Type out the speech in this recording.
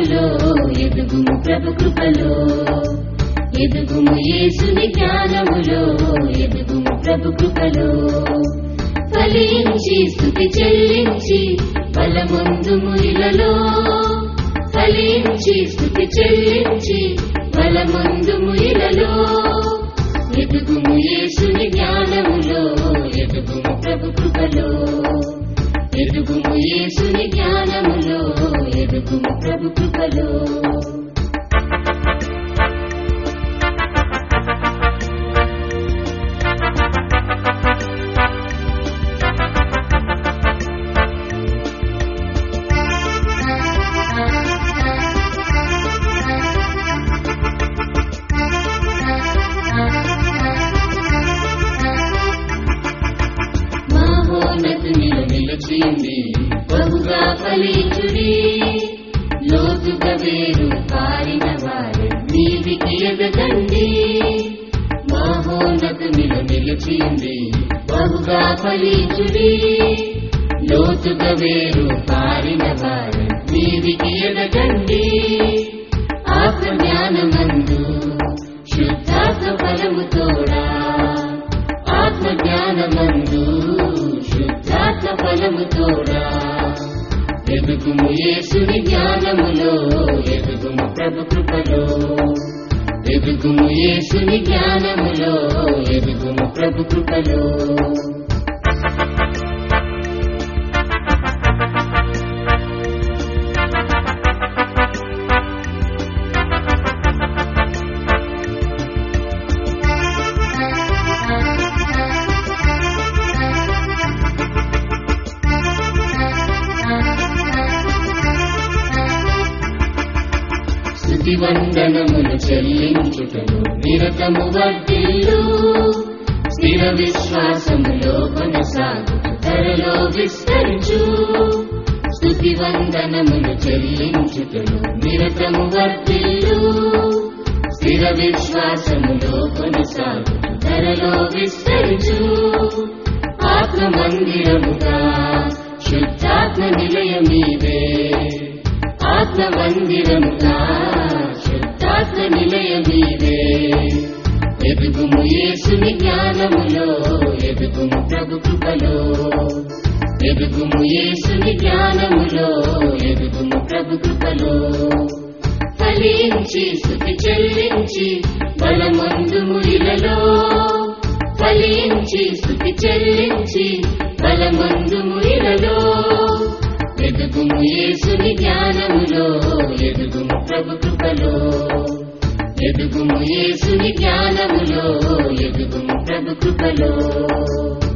జ్ఞానములో ఎదుగుము ప్రభు కృపలో ఎదుగుము యేసుని జ్ఞానములో ఎదుగుము ప్రభు కృపలో ఫలించి స్తుతి చెల్లించి బలమొందుము ఇలలో ఫలించి స్తుతి చెల్లించి బలమొందుము ఇలలో ఎదుగుము యేసుని జ్ఞానములో ఎదుగుము ప్రభు కృపలో ఎదుగుము యేసుని జ్ఞానములో ఎదుగుము ప్రభు కృపలో బహుగా ఫలించుడి లోతుగా వేరు పారిన వారు నీవికి ఎదగండి మహోన్నతునిలో నిలిచింది బహుగా ఫలించుడి లోతుగా వేరు పారిన వారు నీవికి ఎదగండి ఆత్మ జ్ఞానమందు శుద్ధాత్మ ఫలము తోడా ఆత్మ జ్ఞానమందు శుద్ధాత్మ ఫలము తోడా ఎదుగుము యేసుని జ్ఞానములో ఎదుగుము ప్రభు కృపలో ఎదుగుము యేసుని జ్ఞానములో ఎదుగుము ప్రభు కృపలో వందనములు చెల్లించుటను నిరతము వర్ధిల్లు స్థిర విశ్వాసములో కొనసాగు ధరలో విస్తరించు స్తుతి వందనములు చెల్లించుటను నిరతము వర్ధిల్లు స్థిర విశ్వాసములో కొనసాగు ధరలో విస్తరించు ఆత్మ మందిరముగా శుద్ధాత్మ నిలయమీదే ఆత్మ మందిరముగా శుద్ధాత్మ నిలయమీదే ఎదుగుము యేసుని జ్ఞానములో ఎదుగుము ప్రభు కృపలో ఎదుగుము యేసుని జ్ఞానములో ఎదుగుము ప్రభు కృపలో ఫలించి స్తుతి చెల్లించి బలమొందుము ఇలలో ఫలించి స్తుతి చెల్లించి బలమొందుము ఇలలో ఎదుగుము యేసుని జ్ఞానములో ఎదుగుము ప్రభు కృపలో ఎదుగుము యేసుని జ్ఞానములో ఎదుగుము ప్రభు కృపలో